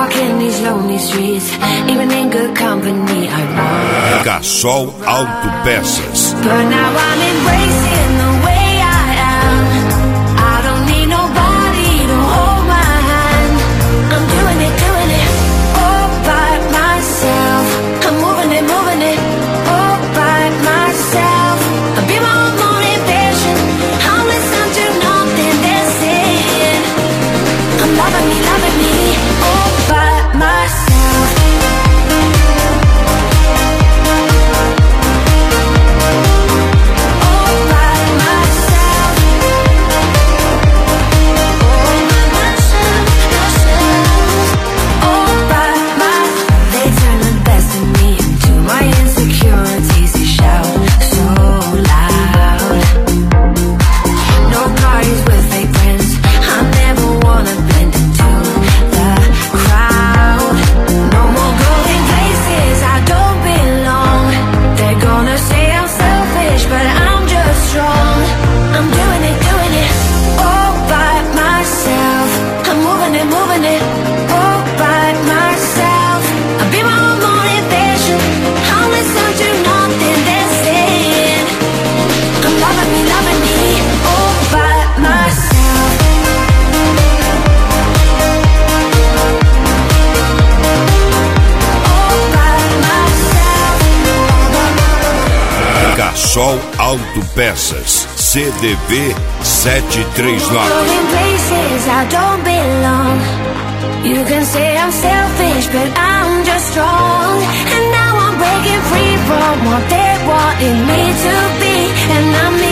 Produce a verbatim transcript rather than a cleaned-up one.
Walking these lonely streets, even in good company, I want. Cassol Autopeças. But now I'm embracing the way I am. I don't need nobody to hold my hand. I'm doing it, doing it, all by myself. I'm moving it, moving it, all by myself. I'll be my own motivation. I'll listen to nothing they're saying. I'm loving me, loving me, all by myself. All by myself. All by myself, myself. All by myself. They turn the best in me into my insecurities. They shout so loud. No parties with fake friends. I never wanna blend into the crowd. No more going places I don't belong. They're gonna say I'm selfish, but I'm just strong. I'm doing it, doing it, all by myself. I'm moving it, moving it, all by myself. I'll be my own motivation. I'll listen to nothing they're saying. I'm loving me, loving me, all by myself. All by myself. Cassol Autopeças. C D V sete três nove. Going places I don't belong. You can say I'm selfish, but I'm just strong. And now I'm breaking free from what they wanted me to be. And I'm